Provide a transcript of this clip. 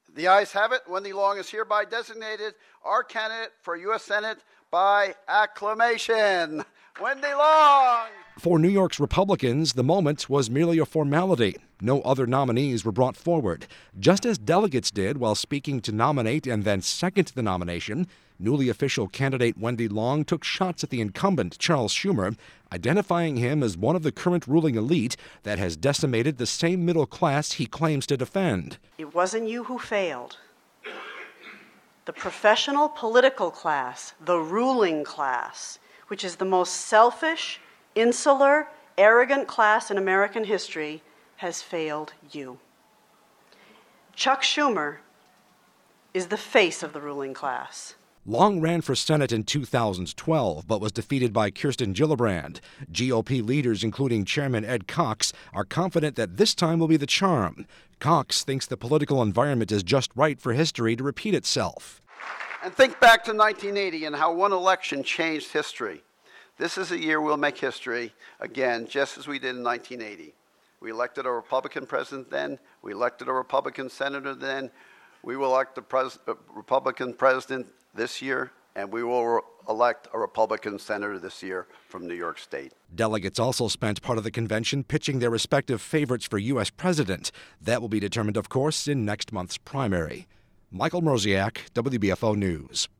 The ayes have it. Wendy Long is hereby designated our candidate for U.S. Senate by acclamation. Wendy Long! For New York's Republicans, the moment was merely a formality. No other nominees were brought forward. Just as delegates did while speaking to nominate and then second the nomination, newly official candidate Wendy Long took shots at the incumbent Charles Schumer, identifying him as one of the current ruling elite that has decimated the same middle class he claims to defend. It wasn't you who failed. The professional political class, the ruling class, which is the most selfish, insular, arrogant class in American history, has failed you. Chuck Schumer is the face of the ruling class. Long ran for Senate in 2012, but was defeated by Kirsten Gillibrand. GOP leaders, including Chairman Ed Cox, are confident that this time will be the charm. Cox thinks the political environment is just right for history to repeat itself. And think back to 1980 and how one election changed history. This is a year we'll make history again, just as we did in 1980. We elected a Republican president then. We elected a Republican senator then. We will elect a Republican president this year, and we will elect a Republican senator this year from New York State. Delegates also spent part of the convention pitching their respective favorites for U.S. president. That will be determined, of course, in next month's primary. Michael Mroziak, WBFO News.